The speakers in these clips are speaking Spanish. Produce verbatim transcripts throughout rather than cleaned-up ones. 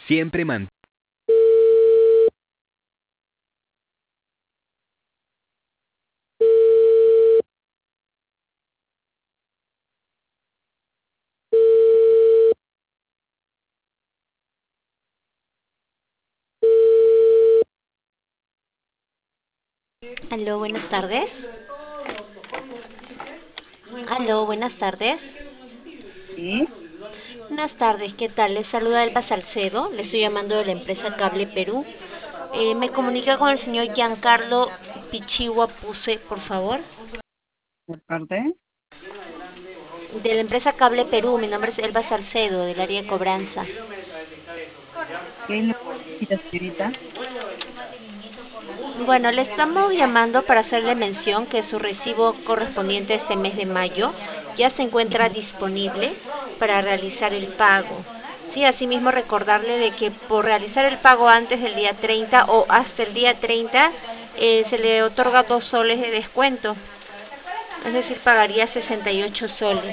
Siempre mantén. Aló, buenas tardes. Aló, buenas tardes. Sí, Buenas tardes, ¿qué tal? Les saluda Elba Salcedo, le estoy llamando de la empresa Cable Perú. Eh, me comunica con el señor Giancarlo Pichigua Puse, por favor. de parte. De la empresa Cable Perú, mi nombre es Elba Salcedo, del área de cobranza. ¿Qué le necesita, señorita? Bueno, le estamos llamando para hacerle mención que su recibo correspondiente a este mes de mayo ya se encuentra disponible para realizar el pago. Sí, asimismo recordarle de que por realizar el pago antes del día treinta o hasta el día treinta eh, se le otorga dos soles de descuento, es decir, pagaría sesenta y ocho soles.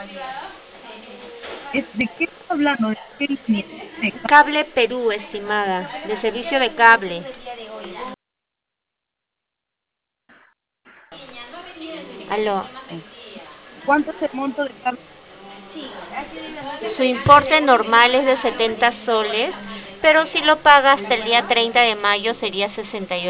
¿Es- ¿De qué está hablando? ¿De qué línea? ¿De Cable Perú, estimada, de servicio de cable. Aló. cable? ¿Cuánto es el monto de cable? Su importe normal es de setenta soles, pero si lo paga hasta el día treinta de mayo sería sesenta y ocho.